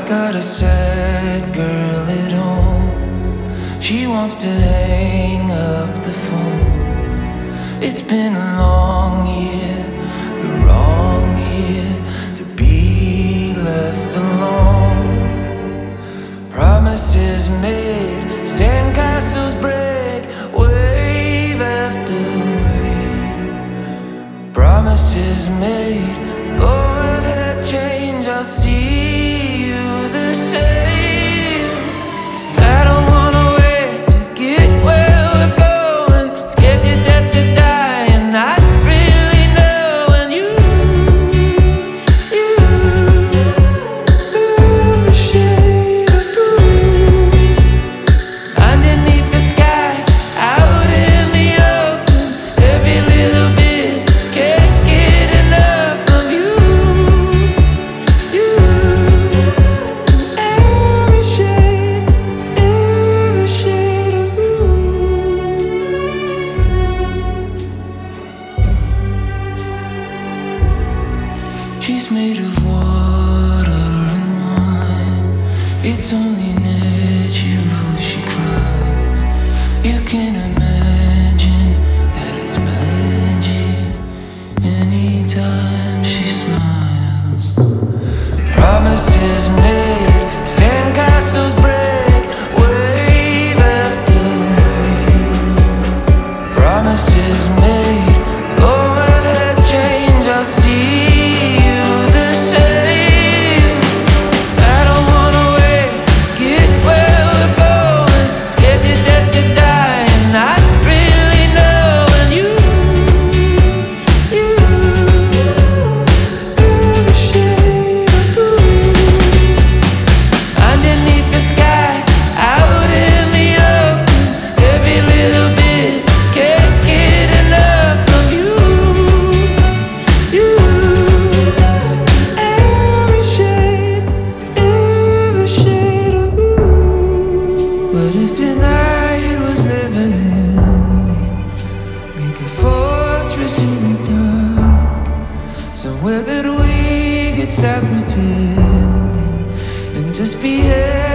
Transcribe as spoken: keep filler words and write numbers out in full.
got a sad girl at home. She wants to hang up the phone. It's been a long year, the wrong year to be left alone. Promises made, sandcastles break, wave after wave. Promises made, go ahead, change, I'll see you the same. I don't wanna wait to get where we're going, scared to death to die and not really knowing you, you, every shade of blue, underneath the sky, out in the open, every little bit, can't get enough of you, you, every shade, every shade of blue. She's made of water and wine. It's only natural she cries. You can imagine that it's magic anytime she smiles. Promises made, sandcastles break, wave after wave. Promises made, go ahead, change, I'll see you the same. I don't wanna wait, get where we're going, scared to death to die and not really knowing you, you, every shade of blue, underneath the sky, out in the open, every little bit, can't get enough of you, you, every shade, every shade of blue. What if tonight was never ending? Make a fortress in the dark, somewhere that we could stop pretending and just be